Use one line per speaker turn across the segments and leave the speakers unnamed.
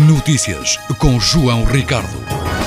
Notícias com João Ricardo.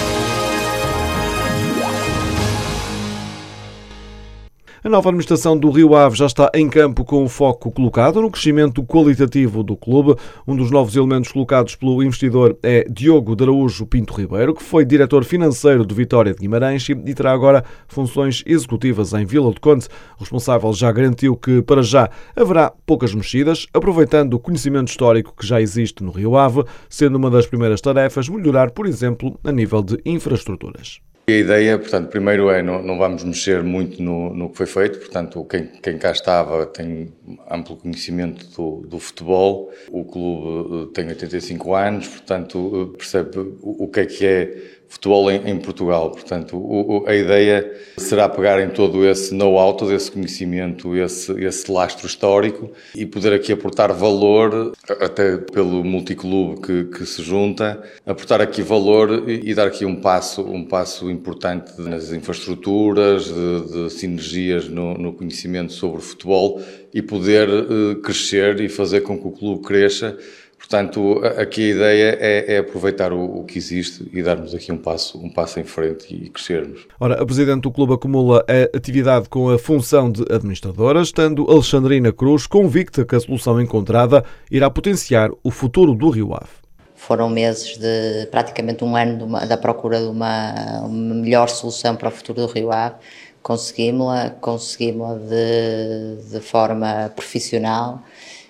A nova administração do Rio Ave já está em campo com o foco colocado no crescimento qualitativo do clube. Um dos novos elementos colocados pelo investidor é Diogo de Araújo Pinto Ribeiro, que foi diretor financeiro do Vitória de Guimarães e terá agora funções executivas em Vila do Conde. O responsável já garantiu que, para já, haverá poucas mexidas, aproveitando o conhecimento histórico que já existe no Rio Ave, sendo uma das primeiras tarefas melhorar, por exemplo, a nível de infraestruturas.
A ideia, portanto, primeiro não vamos mexer muito no que foi feito, portanto, quem cá estava tem amplo conhecimento do futebol, o clube tem 85 anos, portanto, percebe o que é futebol em Portugal, portanto, a ideia será pegar em todo esse know-how, todo esse conhecimento, esse lastro histórico e poder aqui aportar valor, até pelo multiclube que se junta, aportar aqui valor e dar aqui um passo importante nas infraestruturas, de sinergias no conhecimento sobre o futebol e poder crescer e fazer com que o clube cresça. Portanto, aqui a ideia é aproveitar o que existe e darmos aqui um passo em frente e crescermos.
Ora, a Presidente do Clube acumula a atividade com a função de administradora, estando Alexandrina Cruz convicta que a solução encontrada irá potenciar o futuro do Rio Ave.
Foram meses de praticamente um ano da procura de uma melhor solução para o futuro do Rio Ave. Conseguimos-la de forma profissional.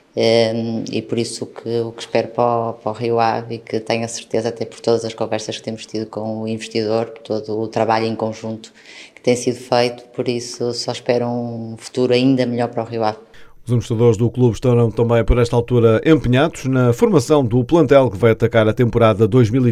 E por isso o que espero para o Rio Ave, e que tenho a certeza, até por todas as conversas que temos tido com o investidor, por todo o trabalho em conjunto que tem sido feito, por isso só espero um futuro ainda melhor para o Rio Ave.
Os investidores do clube estarão também por esta altura empenhados na formação do plantel que vai atacar a temporada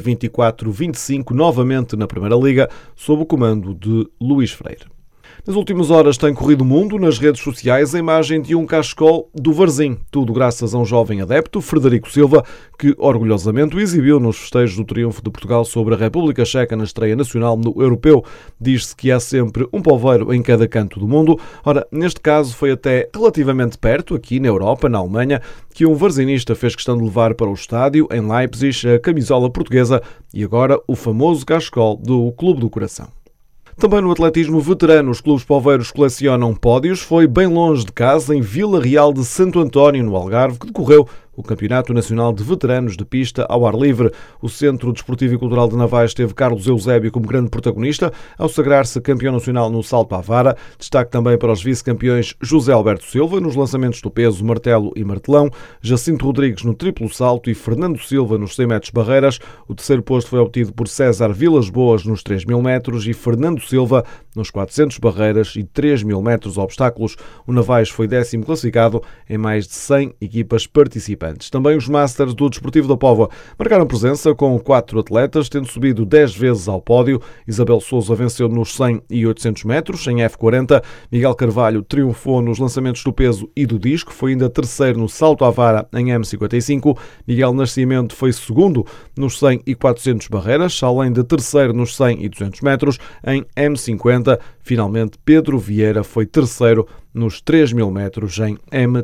2024-25 novamente na Primeira Liga, sob o comando de Luís Freire. Nas últimas horas tem corrido o mundo nas redes sociais a imagem de um cachecol do Varzim, tudo graças a um jovem adepto, Frederico Silva, que orgulhosamente o exibiu nos festejos do triunfo de Portugal sobre a República Checa na estreia nacional no Europeu. Diz-se que há sempre um polveiro em cada canto do mundo. Ora, neste caso foi até relativamente perto, aqui na Europa, na Alemanha, que um varzinista fez questão de levar para o estádio, em Leipzig, a camisola portuguesa e agora o famoso cachecol do Clube do Coração. Também no atletismo veterano, os clubes poveiros colecionam pódios. Foi bem longe de casa, em Vila Real de Santo António, no Algarve, que decorreu o Campeonato Nacional de Veteranos de Pista ao ar livre. O Centro Desportivo e Cultural de Navais teve Carlos Eusébio como grande protagonista, ao sagrar-se campeão nacional no salto à vara. Destaque também para os vice-campeões José Alberto Silva nos lançamentos do peso, martelo e martelão, Jacinto Rodrigues no triplo salto e Fernando Silva nos 100 metros barreiras. O terceiro posto foi obtido por César Vilas Boas nos 3.000 metros e Fernando Silva nos 400 barreiras e 3.000 metros obstáculos. O Navais foi 10º classificado em mais de 100 equipas participantes. Também os Masters do Desportivo da Póvoa marcaram presença com 4 atletas, tendo subido 10 vezes ao pódio. Isabel Sousa venceu nos 100 e 800 metros em F40. Miguel Carvalho triunfou nos lançamentos do peso e do disco. Foi ainda terceiro no salto à vara em M55. Miguel Nascimento foi segundo nos 100 e 400 barreiras, além de terceiro nos 100 e 200 metros em M50. Finalmente, Pedro Vieira foi terceiro nos 3.000 metros em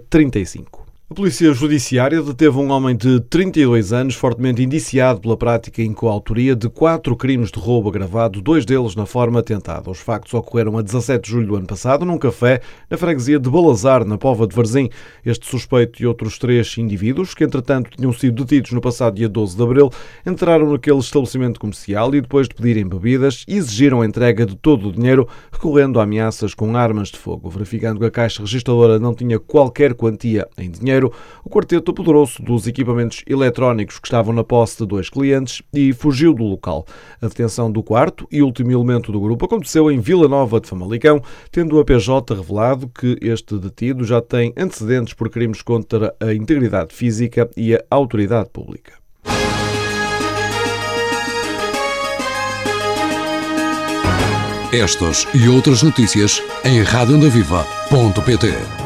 M35. A Polícia Judiciária deteve um homem de 32 anos, fortemente indiciado pela prática em coautoria de 4 crimes de roubo agravado, 2 deles na forma tentada. Os factos ocorreram a 17 de julho do ano passado, num café na freguesia de Balazar, na Póvoa de Varzim. Este suspeito e outros 3 indivíduos, que entretanto tinham sido detidos no passado dia 12 de abril, entraram naquele estabelecimento comercial e, depois de pedirem bebidas, exigiram a entrega de todo o dinheiro, recorrendo a ameaças com armas de fogo. Verificando que a caixa registradora não tinha qualquer quantia em dinheiro, o quarteto apoderou-se dos equipamentos eletrónicos que estavam na posse de 2 clientes e fugiu do local. A detenção do quarto e último elemento do grupo aconteceu em Vila Nova de Famalicão, tendo a PJ revelado que este detido já tem antecedentes por crimes contra a integridade física e a autoridade pública. Estas e outras notícias em radioondaviva.pt.